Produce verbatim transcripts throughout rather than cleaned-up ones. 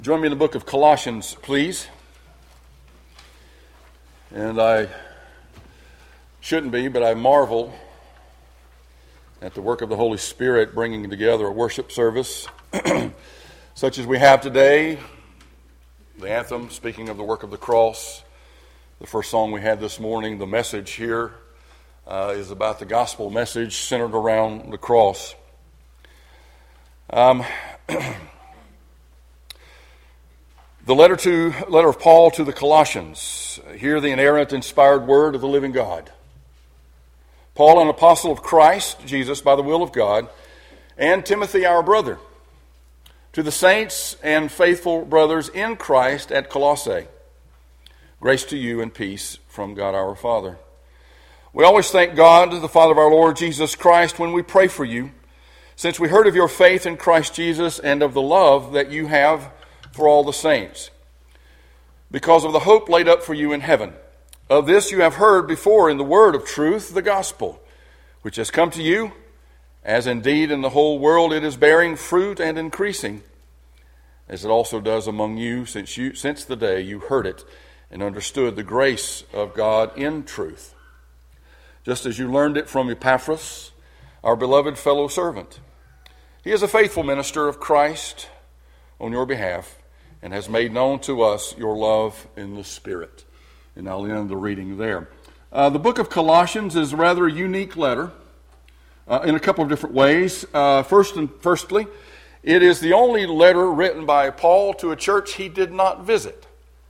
Join me in the book of Colossians, please. And I shouldn't be, but I marvel at the work of the Holy Spirit bringing together a worship service such as we have today. The anthem, speaking of the work of the cross, the first song we had this morning, the message here uh, is about the gospel message centered around the cross. Um... The letter to letter of Paul to the Colossians. Hear the inerrant, inspired word of the living God. Paul, an apostle of Christ Jesus by the will of God, and Timothy, our brother, to the saints and faithful brothers in Christ at Colossae. Grace to you and peace from God our Father. We always thank God, the Father of our Lord Jesus Christ, when we pray for you, since we heard of your faith in Christ Jesus and of the love that you have for all the saints, because of the hope laid up for you in heaven. Of this you have heard before in the word of truth, the gospel, which has come to you, as indeed in the whole world it is bearing fruit and increasing, as it also does among you since you since the day you heard it and understood the grace of God in truth, just as you learned it from Epaphras, our beloved fellow servant. He is a faithful minister of Christ on your behalf, and has made known to us your love in the Spirit. And I'll end the reading there. Uh, the book of Colossians is a rather unique letter uh, in a couple of different ways. Uh, first and firstly, it is the only letter written by Paul to a church he did not visit.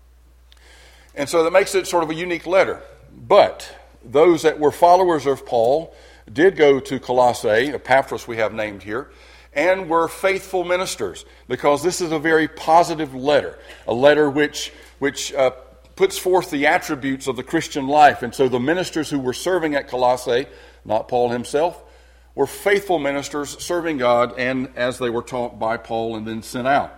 And so that makes it sort of a unique letter. But those that were followers of Paul did go to Colossae, Epaphras we have named here, and were faithful ministers, because this is a very positive letter, a letter which which uh, puts forth the attributes of the Christian life. And so the ministers who were serving at Colossae, not Paul himself, were faithful ministers serving God, and as they were taught by Paul and then sent out.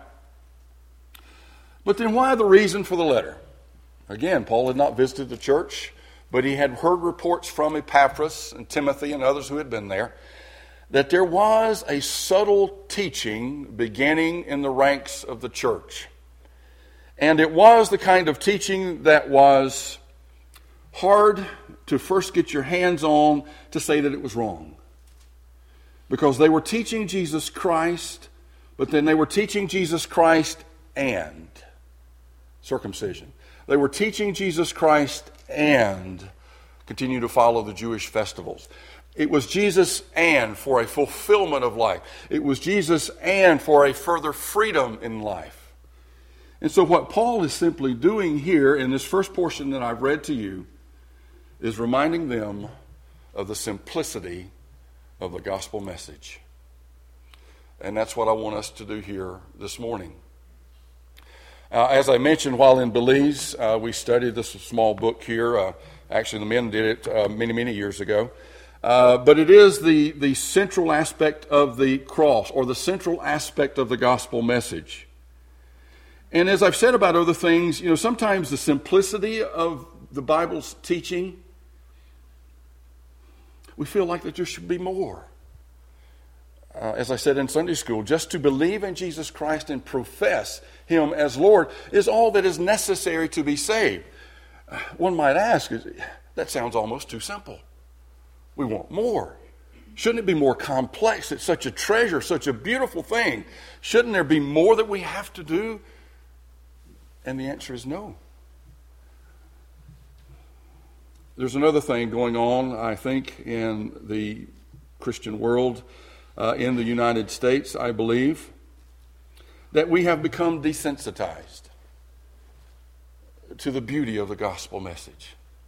But then why the reason for the letter? Again, Paul had not visited the church, but he had heard reports from Epaphras and Timothy and others who had been there, that there was a subtle teaching beginning in the ranks of the church. And it was the kind of teaching that was hard to first get your hands on to say that it was wrong. Because they were teaching Jesus Christ, but then they were teaching Jesus Christ and circumcision. They were teaching Jesus Christ and continue to follow the Jewish festivals. It was Jesus and for a fulfillment of life. It was Jesus and for a further freedom in life. And so what Paul is simply doing here in this first portion that I've read to you is reminding them of the simplicity of the gospel message. And that's what I want us to do here this morning. Uh, as I mentioned while in Belize, uh, we studied this small book here. Uh, actually, the men did it uh, many, many years ago. Uh, but it is the, the central aspect of the cross, or the central aspect of the gospel message. And as I've said about other things, you know, sometimes the simplicity of the Bible's teaching, we feel like that there should be more. Uh, as I said in Sunday school, just to believe in Jesus Christ and profess Him as Lord is all that is necessary to be saved. Uh, one might ask, that sounds almost too simple. We want more. Shouldn't it be more complex? It's such a treasure, such a beautiful thing. Shouldn't there be more that we have to do? And the answer is no. There's another thing going on, I think, in the Christian world, uh, in the United States, I believe, that we have become desensitized to the beauty of the gospel message.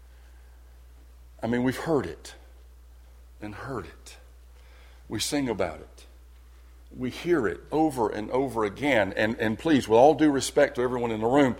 I mean, we've heard it. And heard it. We sing about it. We hear it over and over again. And, and please, with all due respect to everyone in the room,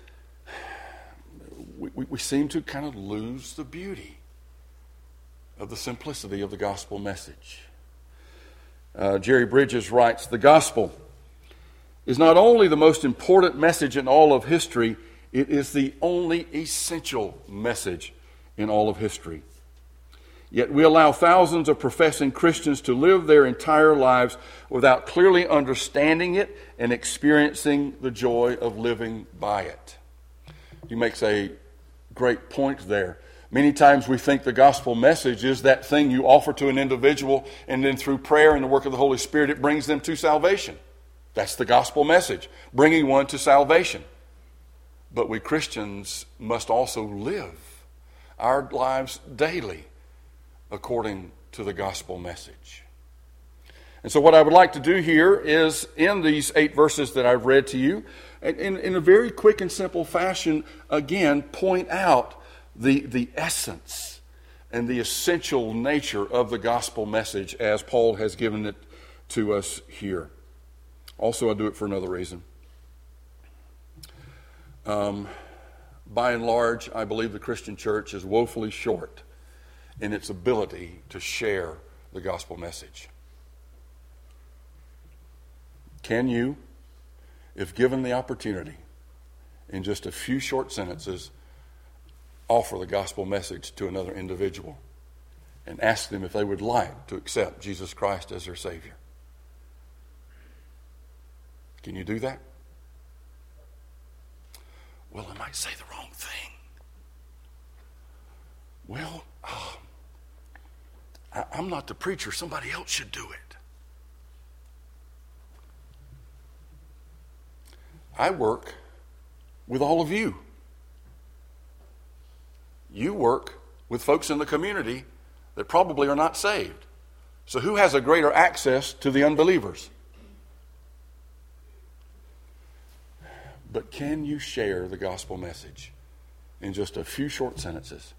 we, we, we seem to kind of lose the beauty of the simplicity of the gospel message. Uh, Jerry Bridges writes, "The gospel is not only the most important message in all of history, it is the only essential message in all of history. Yet we allow thousands of professing Christians to live their entire lives without clearly understanding it and experiencing the joy of living by it. He makes a great point there. Many times we think the gospel message is that thing you offer to an individual, and then through prayer and the work of the Holy Spirit, it brings them to salvation. That's the gospel message, bringing one to salvation. But we Christians must also live our lives daily according to the gospel message. And so what I would like to do here is, in these eight verses that I've read to you, in, in a very quick and simple fashion, again, point out the, the essence and the essential nature of the gospel message as Paul has given it to us here. Also, I do it for another reason. Um, by and large, I believe the Christian church is woefully short in its ability to share the gospel message. Can you, if given the opportunity, in just a few short sentences, offer the gospel message to another individual and ask them if they would like to accept Jesus Christ as their Savior? Can you do that? Well, I might say the wrong thing. Well, uh, I, I'm not the preacher. Somebody else should do it. I work with all of you. You work with folks in the community that probably are not saved. So who has a greater access to the unbelievers? But can you share the gospel message in just a few short sentences,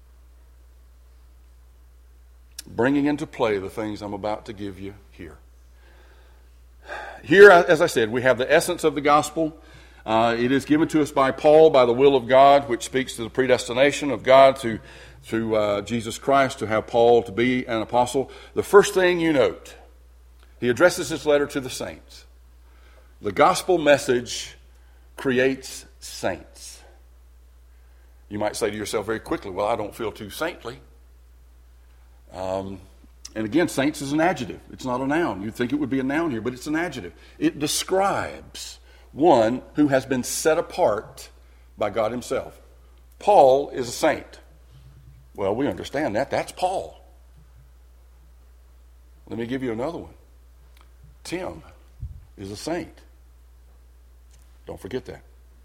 bringing into play the things I'm about to give you here? Here, as I said, we have the essence of the gospel. Uh, it is given to us by Paul by the will of God, which speaks to the predestination of God to, through uh, Jesus Christ to have Paul to be an apostle. The first thing you note, he addresses his letter to the saints. The gospel message creates saints. You might say to yourself very quickly, well, I don't feel too saintly. Um, and again, saints is an adjective. It's not a noun. You'd think it would be a noun here, but it's an adjective. It describes one who has been set apart by God himself. Paul is a saint. Well, we understand that. That's Paul. Let me give you another one. Tim is a saint. Don't forget that.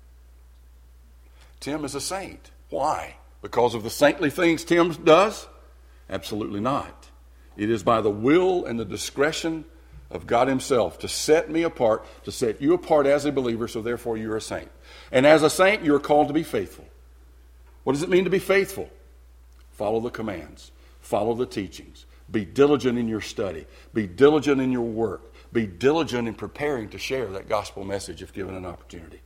Tim is a saint. Why? Because of the saintly things Tim does? Absolutely not. It is by the will and the discretion of God himself to set me apart, to set you apart as a believer, so therefore you're a saint. And as a saint, you're called to be faithful. What does it mean to be faithful? Follow the commands. Follow the teachings. Be diligent in your study. Be diligent in your work. Be diligent in preparing to share that gospel message if given an opportunity.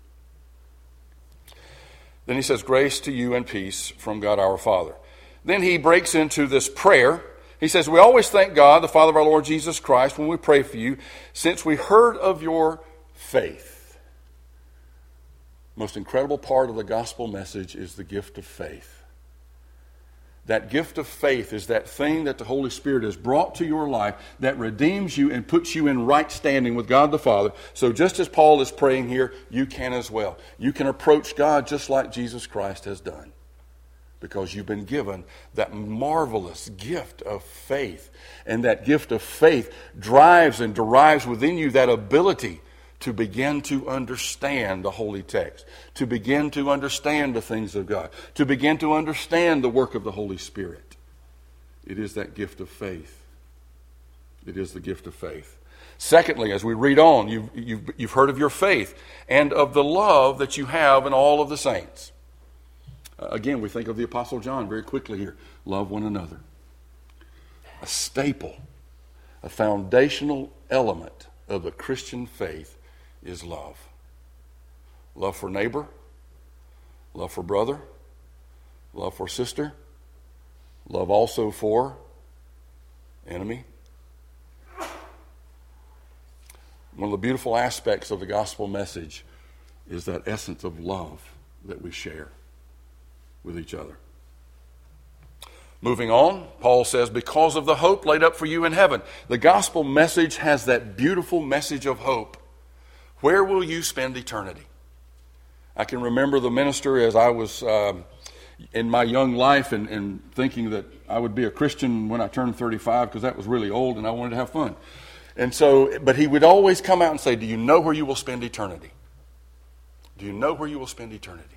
Then he says, grace to you and peace from God our Father. Then he breaks into this prayer. He says, we always thank God, the Father of our Lord Jesus Christ, when we pray for you, since we heard of your faith. Most incredible part of the gospel message is the gift of faith. That gift of faith is that thing that the Holy Spirit has brought to your life that redeems you and puts you in right standing with God the Father. So just as Paul is praying here, you can as well. You can approach God just like Jesus Christ has done, because you've been given that marvelous gift of faith. And that gift of faith drives and derives within you that ability to begin to understand the holy text, to begin to understand the things of God, to begin to understand the work of the Holy Spirit. It is that gift of faith. It is the gift of faith. Secondly, as we read on, you've, you've, you've heard of your faith and of the love that you have in all of the saints. Uh, again, we think of the Apostle John very quickly here. Love one another. A staple, a foundational element of the Christian faith is love. Love for neighbor, love for brother, love for sister, love also for enemy. One of the beautiful aspects of the gospel message is that essence of love that we share with each other. Moving on, Paul says, because of the hope laid up for you in heaven. The gospel message has that beautiful message of hope. Where will you spend eternity? I can remember the minister as I was um, in my young life and, and thinking that I would be a Christian when I turned thirty-five because that was really old and I wanted to have fun. And so, but he would always come out and say, do you know where you will spend eternity? Do you know where you will spend eternity?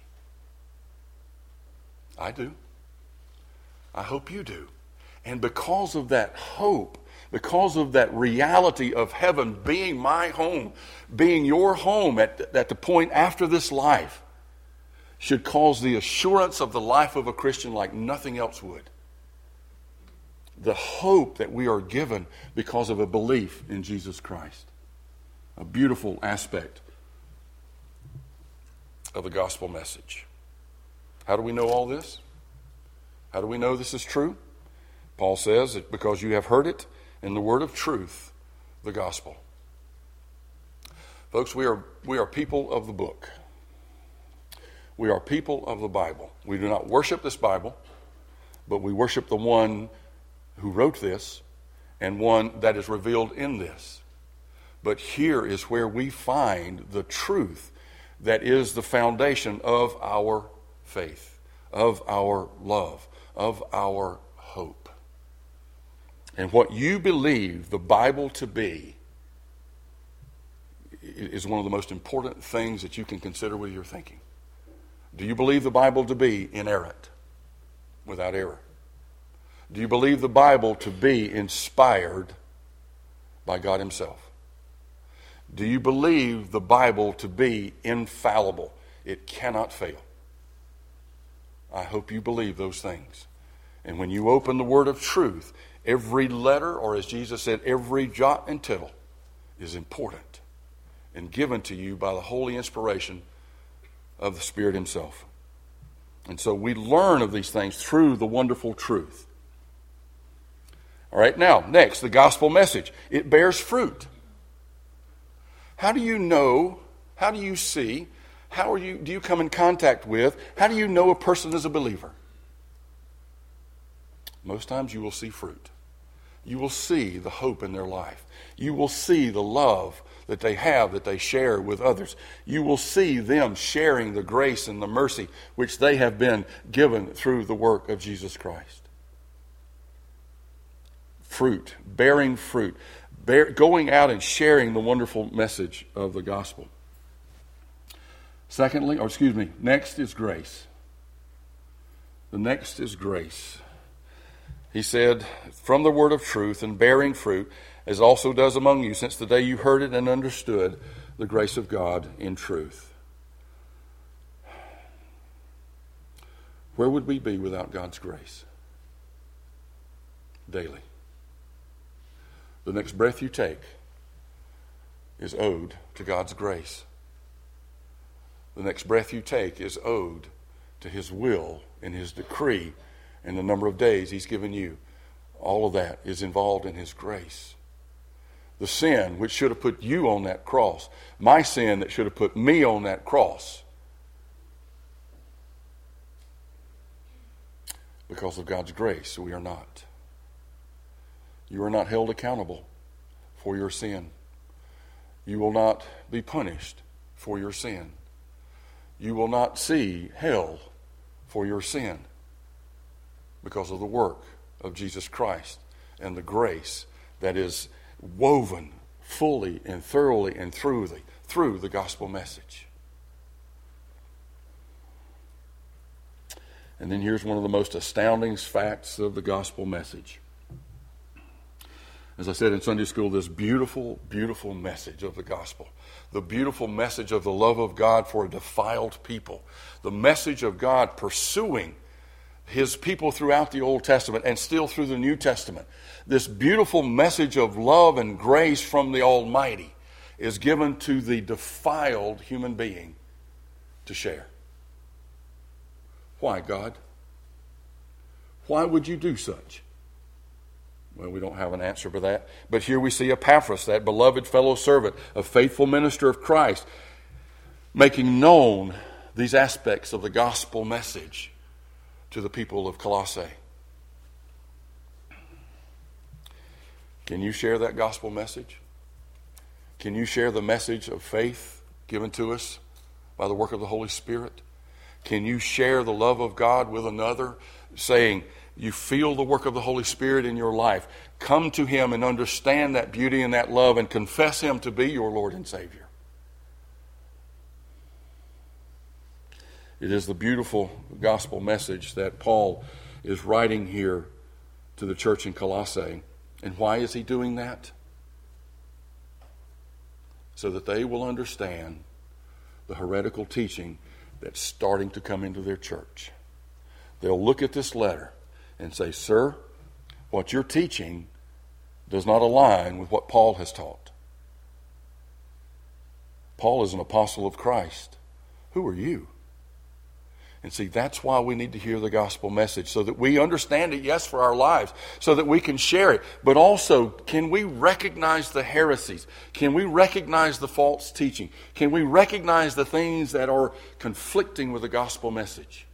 I do. I hope you do. And because of that hope, because of that reality of heaven being my home, being your home at, at the point after this life, should cause the assurance of the life of a Christian like nothing else would. The hope that we are given because of a belief in Jesus Christ. A beautiful aspect of the gospel message. How do we know all this? How do we know this is true? Paul says that because you have heard it in the word of truth, the gospel. Folks, we are we are people of the book. We are people of the Bible. We do not worship this Bible, but we worship the one who wrote this and one that is revealed in this. But here is where we find the truth that is the foundation of our faith, of our love, of our hope. And what you believe the Bible to be is one of the most important things that you can consider with your thinking. Do you believe the Bible to be inerrant, without error? Do you believe the Bible to be inspired by God Himself? Do you believe the Bible to be infallible? It cannot fail. I hope you believe those things. And when you open the word of truth, every letter, or as Jesus said, every jot and tittle is important and given to you by the holy inspiration of the Spirit Himself. And so we learn of these things through the wonderful truth. All right, now, next, the gospel message. It bears fruit. How do you know, how do you see, how are you, do you come in contact with, how do you know a person is a believer? Most times you will see fruit. You will see the hope in their life. You will see the love that they have, that they share with others. You will see them sharing the grace and the mercy which they have been given through the work of Jesus Christ. Fruit, bearing fruit, bear, going out and sharing the wonderful message of the gospel. Secondly, or excuse me, next is grace. The next is grace. He said, from the word of truth and bearing fruit, as also does among you, since the day you heard it and understood the grace of God in truth. Where would we be without God's grace? Daily. The next breath you take is owed to God's grace. The next breath you take is owed to His will and His decree and the number of days He's given you. All of that is involved in His grace. The sin which should have put you on that cross, my sin that should have put me on that cross, because of God's grace, we are not. You are not held accountable for your sin. You will not be punished for your sin. You will not see hell for your sin because of the work of Jesus Christ and the grace that is woven fully and thoroughly and through the, through the gospel message. And then here's one of the most astounding facts of the gospel message. As I said in Sunday school, this beautiful, beautiful message of the gospel. The beautiful message of the love of God for a defiled people. The message of God pursuing His people throughout the Old Testament and still through the New Testament. This beautiful message of love and grace from the Almighty is given to the defiled human being to share. Why, God? Why would you do such? Well, we don't have an answer for that. But here we see Epaphras, that beloved fellow servant, a faithful minister of Christ, making known these aspects of the gospel message to the people of Colossae. Can you share that gospel message? Can you share the message of faith given to us by the work of the Holy Spirit? Can you share the love of God with another, saying you feel the work of the Holy Spirit in your life? Come to Him and understand that beauty and that love and confess Him to be your Lord and Savior. It is the beautiful gospel message that Paul is writing here to the church in Colossae. And why is he doing that? So that they will understand the heretical teaching that's starting to come into their church. They'll look at this letter and say, "Sir, what you're teaching does not align with what Paul has taught. Paul is an apostle of Christ. Who are you?" And see, that's why we need to hear the gospel message, so that we understand it, yes, for our lives, so that we can share it. But also, can we recognize the heresies? Can we recognize the false teaching? Can we recognize the things that are conflicting with the gospel message?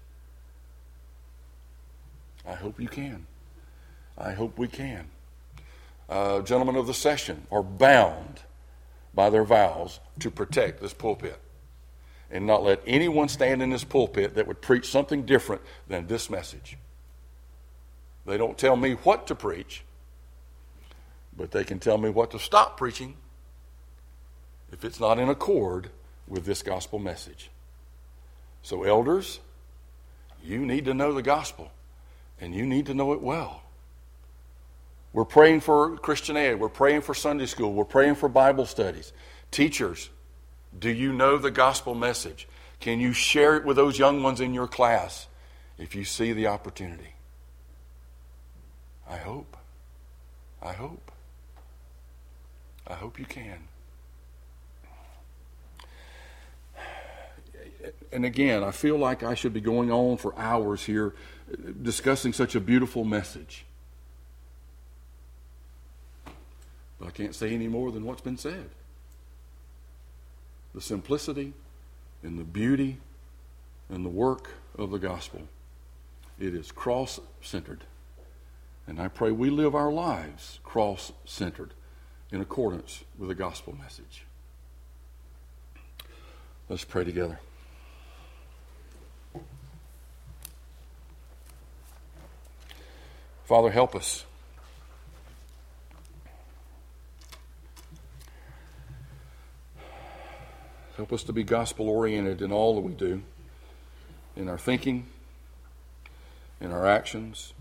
I hope you can. I hope we can. Uh, gentlemen of the session are bound by their vows to protect this pulpit and not let anyone stand in this pulpit that would preach something different than this message. They don't tell me what to preach, but they can tell me what to stop preaching if it's not in accord with this gospel message. So elders, you need to know the gospel, and you need to know it well. We're praying for Christian Ed. We're praying for Sunday school. We're praying for Bible studies. Teachers, do you know the gospel message? Can you share it with those young ones in your class if you see the opportunity? I hope. I hope. I hope you can. And again, I feel like I should be going on for hours here discussing such a beautiful message. But I can't say any more than what's been said. The simplicity and the beauty and the work of the gospel. It is cross-centered. And I pray we live our lives cross-centered in accordance with the gospel message. Let's pray together. Father, help us. Help us to be gospel-oriented in all that we do, in our thinking, in our actions.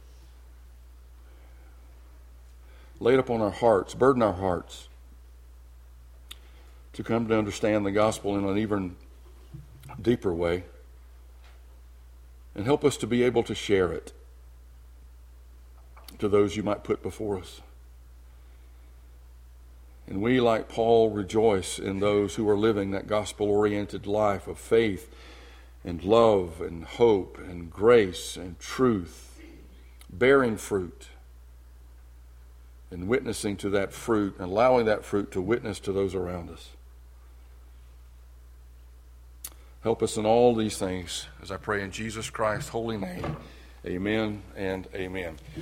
Lay it upon our hearts, burden our hearts to come to understand the gospel in an even deeper way, and help us to be able to share it to those you might put before us. And we, like Paul, rejoice in those who are living that gospel-oriented life of faith and love and hope and grace and truth, bearing fruit and witnessing to that fruit and allowing that fruit to witness to those around us. Help us in all these things, as I pray in Jesus Christ's holy name. Amen and amen.